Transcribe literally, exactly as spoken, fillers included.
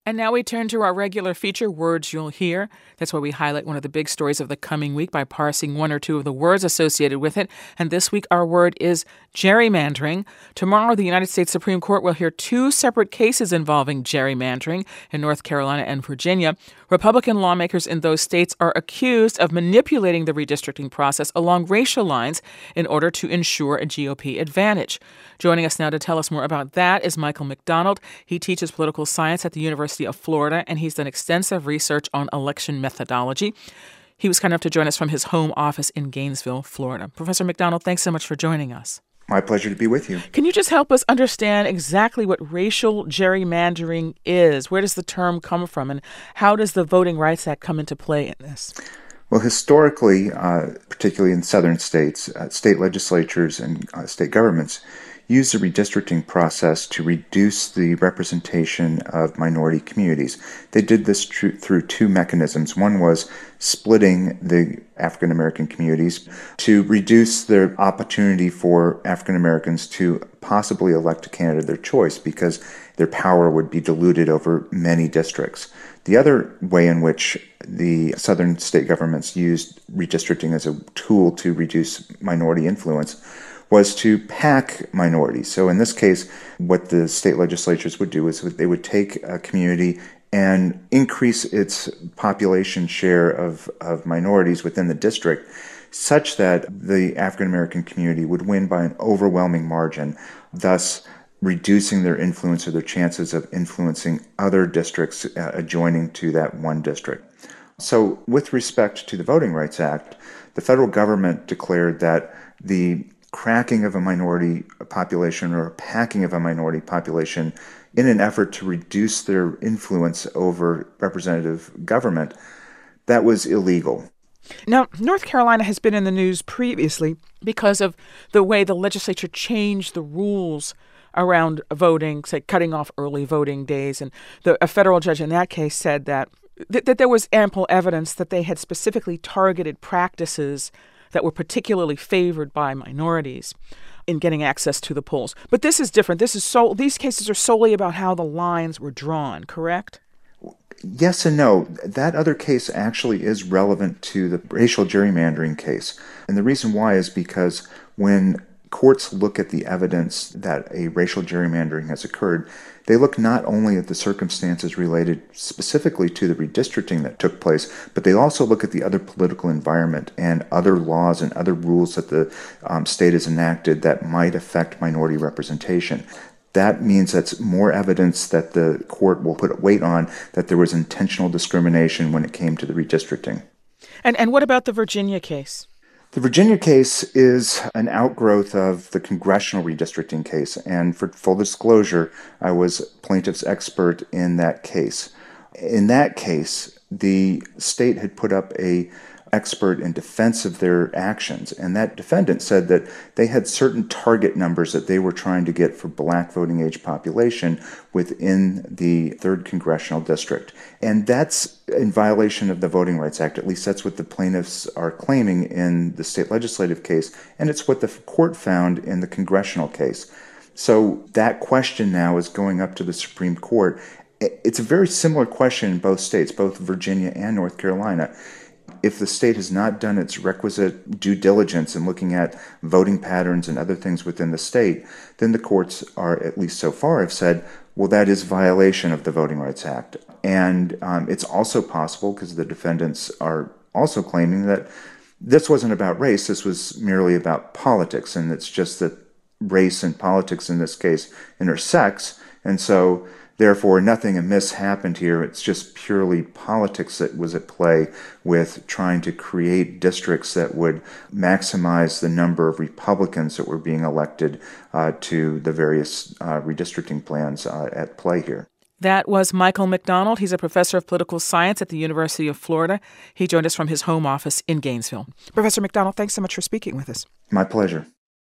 And now we turn to our regular feature, Words You'll Hear. That's where we highlight one of the big stories of the coming week by parsing one or two of the words associated with it. And this week, our word is gerrymandering. Tomorrow, the United States Supreme Court will hear two separate cases involving gerrymandering in North Carolina and Virginia. Republican lawmakers in those states are accused of manipulating the redistricting process along racial lines in order to ensure a G O P advantage. Joining us now to tell us more about that is Michael McDonald. He teaches political science at the University of Florida, and he's done extensive research on election methodology. He was kind enough to join us from his home office in Gainesville, Florida. Professor McDonald, thanks so much for joining us. My pleasure to be with you. Can you just help us understand exactly what racial gerrymandering is? Where does the term come from, and how does the Voting Rights Act come into play in this? Well, historically, uh, particularly in southern states, uh, state legislatures and uh, state governments use the redistricting process to reduce the representation of minority communities. They did this tr- through two mechanisms. One was splitting the African American communities to reduce the opportunity for African Americans to possibly elect a candidate of their choice because their power would be diluted over many districts. The other way in which the southern state governments used redistricting as a tool to reduce minority influence was to pack minorities. So in this case, what the state legislatures would do is they would take a community and increase its population share of, of minorities within the district such that the African American community would win by an overwhelming margin, thus reducing their influence or their chances of influencing other districts uh, adjoining to that one district. So with respect to the Voting Rights Act, the federal government declared that the cracking of a minority population or packing of a minority population in an effort to reduce their influence over representative government, that was illegal. Now, North Carolina has been in the news previously because of the way the legislature changed the rules around voting, say cutting off early voting days. And the, a federal judge in that case said that, th- that there was ample evidence that they had specifically targeted practices that were particularly favored by minorities in getting access to the polls. But this is different. This is so these cases are solely about how the lines were drawn, correct? Yes and no. That other case actually is relevant to the racial gerrymandering case. And the reason why is because when courts look at the evidence that a racial gerrymandering has occurred, they look not only at the circumstances related specifically to the redistricting that took place, but they also look at the other political environment and other laws and other rules that the um, state has enacted that might affect minority representation. That means that's more evidence that the court will put weight on that there was intentional discrimination when it came to the redistricting. And and what about the Virginia case? The Virginia case is an outgrowth of the congressional redistricting case, and for full disclosure, I was plaintiff's expert in that case. In that case, the state had put up a expert in defense of their actions, and that defendant said that they had certain target numbers that they were trying to get for black voting age population within the third congressional district. And that's in violation of the Voting Rights Act. At least that's what the plaintiffs are claiming in the state legislative case, and it's what the court found in the congressional case. So that question now is going up to the Supreme Court. It's a very similar question in both states, both Virginia and North Carolina. If the state has not done its requisite due diligence in looking at voting patterns and other things within the state, then the courts are, at least so far, have said, well, that is violation of the Voting Rights Act. And um, it's also possible, because the defendants are also claiming that this wasn't about race, this was merely about politics, and it's just that race and politics in this case intersects, and so therefore, nothing amiss happened here. It's just purely politics that was at play with trying to create districts that would maximize the number of Republicans that were being elected uh, to the various uh, redistricting plans uh, at play here. That was Michael McDonald. He's a professor of political science at the University of Florida. He joined us from his home office in Gainesville. Professor McDonald, thanks so much for speaking with us. My pleasure.